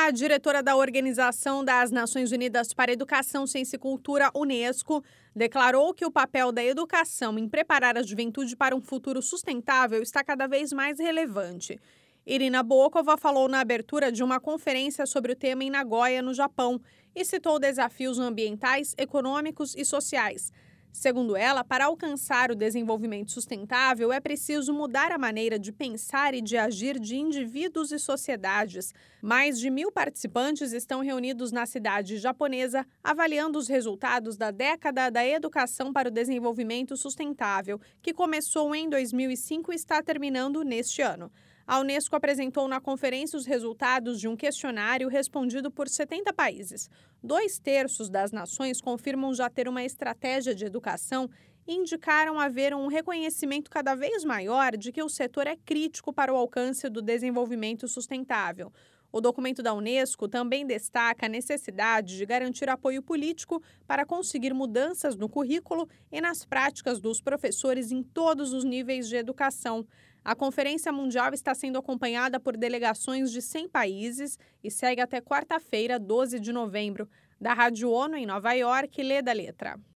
A diretora da Organização das Nações Unidas para Educação, Ciência e Cultura, Unesco, declarou que o papel da educação em preparar a juventude para um futuro sustentável está cada vez mais relevante. Irina Bokova falou na abertura de uma conferência sobre o tema em Nagoya, no Japão, e citou desafios ambientais, econômicos e sociais. Segundo ela, para alcançar o desenvolvimento sustentável, é preciso mudar a maneira de pensar e de agir de indivíduos e sociedades. Mais de 1.000 participantes estão reunidos na cidade japonesa, avaliando os resultados da década da educação para o desenvolvimento sustentável, que começou em 2005 e está terminando neste ano. A Unesco apresentou na conferência os resultados de um questionário respondido por 70 países. 2/3 das nações confirmam já ter uma estratégia de educação e indicaram haver um reconhecimento cada vez maior de que o setor é crítico para o alcance do desenvolvimento sustentável. O documento da Unesco também destaca a necessidade de garantir apoio político para conseguir mudanças no currículo e nas práticas dos professores em todos os níveis de educação. A Conferência Mundial está sendo acompanhada por delegações de 100 países e segue até quarta-feira, 12 de novembro. Da Rádio ONU em Nova York, Leda Letra.